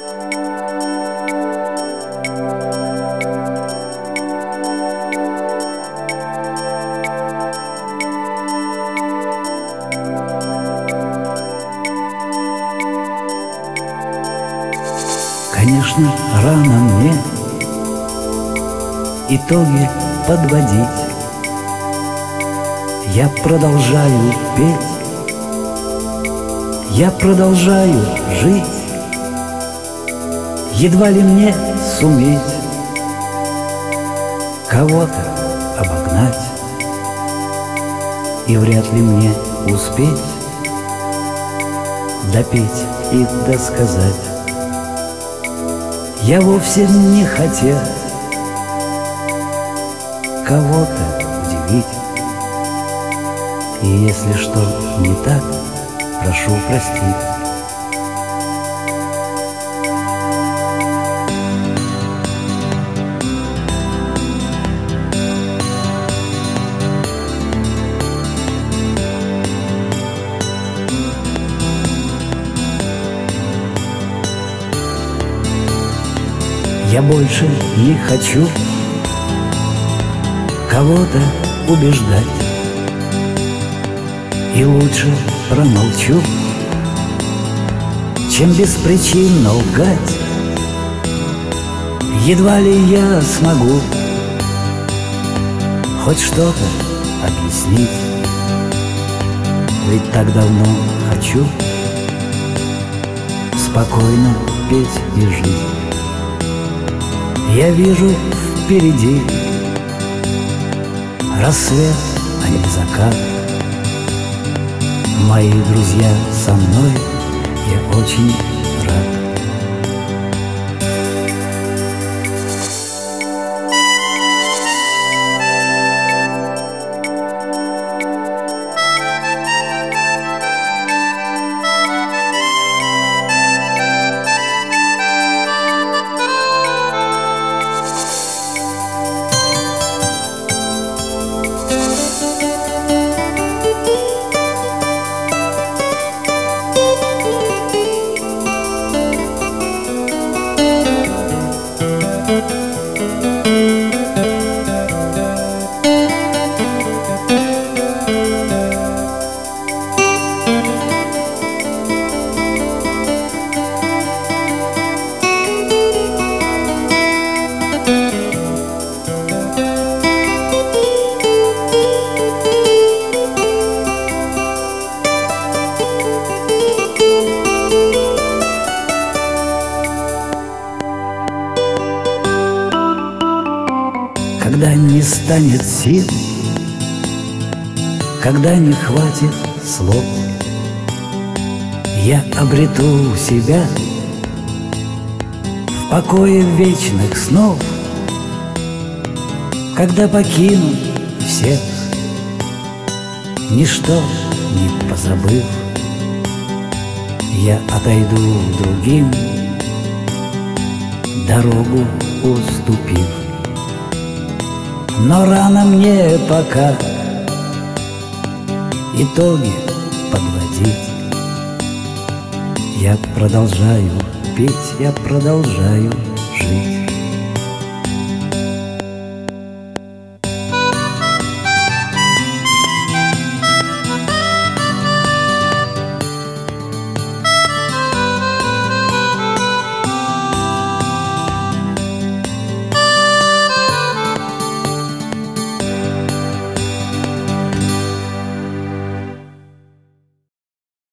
Конечно, рано мне итоги подводить. Я продолжаю петь, я продолжаю жить. Едва ли мне суметь кого-то обогнать, и вряд ли мне успеть допеть и досказать. Я вовсе не хотел кого-то удивить, и если что не так, прошу простить. Я больше не хочу кого-то убеждать, и лучше промолчу, чем беспричинно лгать. Едва ли я смогу хоть что-то объяснить, ведь так давно хочу спокойно петь и жить. Я вижу впереди рассвет, а не закат. Мои друзья со мной, я очень рад. Когда не станет сил, когда не хватит слов, я обрету себя в покое вечных снов. Когда покину всех, ничто не позабыв, я отойду другим, дорогу уступив. Но рано мне пока итоги подводить. Я продолжаю петь, я продолжаю